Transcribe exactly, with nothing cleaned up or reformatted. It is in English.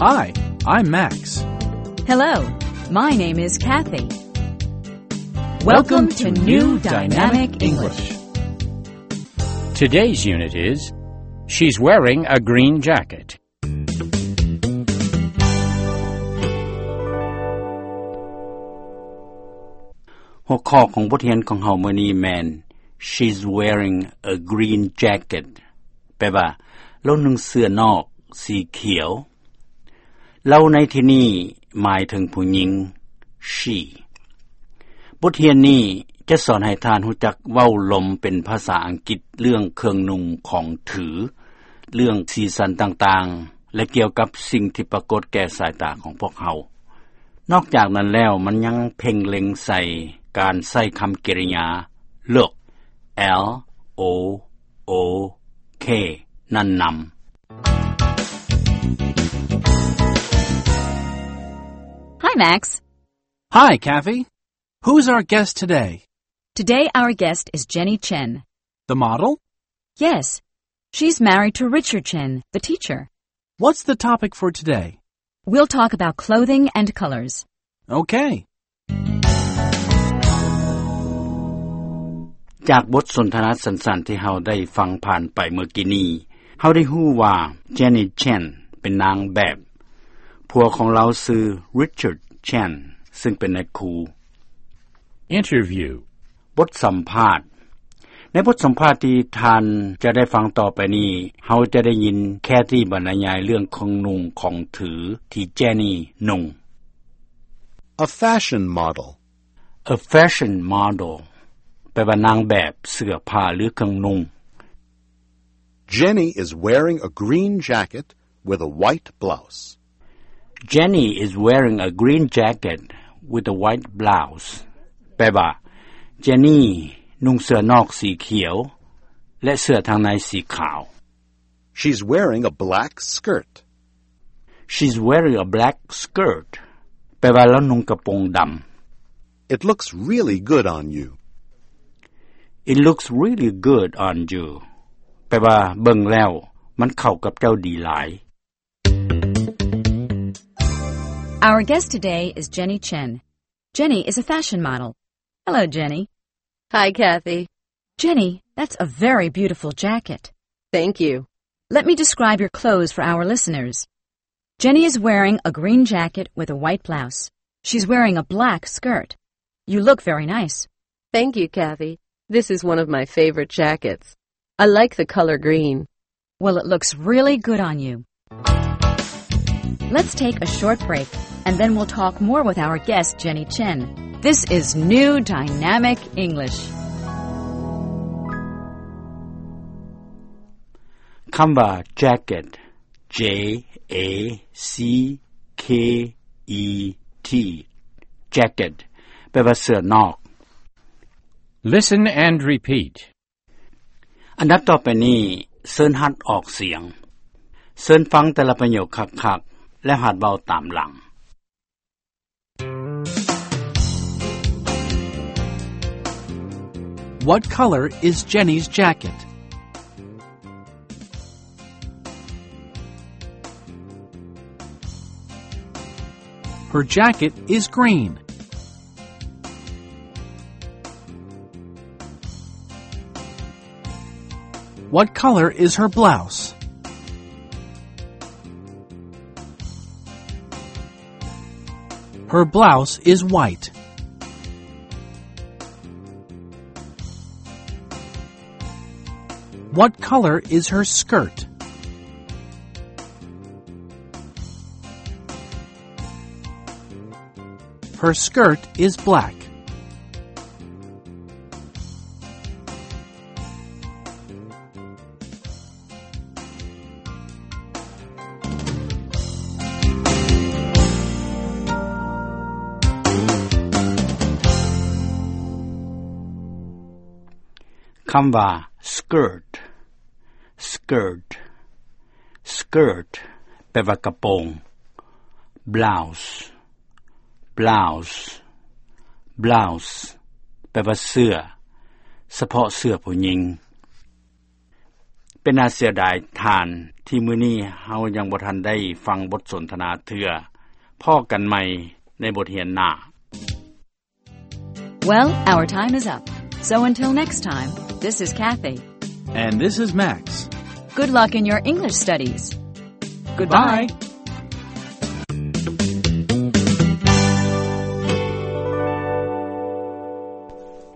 Hi, I'm Max. Hello, my name is Kathy. Welcome, Welcome to to New New Dynamic Dynamic English. Today's unit is She's wearing a green jacket.หัวข้อของบทเรียนของเฮามื้อนี้แม่น She's wearing a green jacket แปลว่าเรานุ่งเสื้อนอกสีเขียวเราในที่นี้หมายถึงผู้หญิง she บทเรียนนี้จะสอนให้ทานรู้จักเว้าลมเป็นภาษาอังกฤษเรื่องเครื่องนุ่งของถือเรื่องสีสันต่างๆและเกี่ยวกับสิ่งที่ปรากฏแก่สายตาของพวกเฮานอกจากนั้นแล้วมันยังเพ่งเล็งใส่การใช้คำกริยา look L O O K นั่นนำ Hi, Max. Hi, Kathy. Who's our guest today? Today our guest is Jenny Chen. The model? Yes, she's married to Richard Chen, the teacher. What's the topic for today? We'll talk about clothing and colors. Okay. จากบทสนทนาสั้นๆที่เฮาได้ฟังผ่านไปเมื่อกี้นี้เฮาได้รู้ว่า Jenny Chen เป็นนางแบบผัวของเราชื่อ Richard Chen ซึ่งเป็นนายครู Interview บทสัมภาษณ์ในบทสัมภาษณ์ที่ท่านจะได้ฟังต่อไปนี้เฮาจะได้ยินแค่ที่บรรยายเรื่องของนุ่งของถือที่เจนี่นุ่ง A fashion model. A fashion model แปลว่านางแบบเสื้อผ้าหรือเครื่องนุ่ง Jenny is wearing a green jacket with a white blouse. Jenny is wearing a green jacket with a white blouse แปลว่า Jenny นุ่งเสื้อนอกสีเขียวและเสื้อทางในสีขาว She's wearing a black skirt. She's wearing a black skirt แปลว่าแล้วนุ่งกระโปรงดำ It looks really good on you. It looks really good on you แปลว่าเบิ่งแล้วมันเข้ากับเจ้าดีหลาย Our guest today is Jenny Chen. Jenny is a fashion model. Hello, Jenny. Hi, Kathy. Jenny, that's a very beautiful jacket. Thank you. Let me describe your clothes for our listeners. Jenny is wearing a green jacket with a white blouse. She's wearing a black skirt. You look very nice. Thank you, Kathy. This is one of my favorite jackets. I like the color green. Well, it looks really good on you. Let's take a short break, and then we'll talk more with our guest, Jenny Chen. This is New Dynamic English. คำว่า jacket J A C K E T jacket แปลว่าเสื้อนอก Listen and repeat. อันดับต่อไปนี้เชิญหัดออกเสียงเชิญฟังแต่ละประโยคคักๆและหัดเว้าตามหลัง What color is Jenny's jacket? Her jacket is green. What color is her blouse? Her blouse is white. What color is her skirt? Her skirt is black. คำว่า skirt skirt skirt แปลว่ากระโปรง blouse blouse blouse แปลว่าเสื้อเฉพาะเสื้อผู้หญิงเป็นน่าเสียดายทานที่มื้อนี้เฮายังบ่ทันได้ฟังบทสนทนาเทื่อพ้อกันใหม่ในบทเรียนหน้า Well, our time is up. So until next time, this is Kathy. And this is Max. Good luck in your English studies. Goodbye. Bye.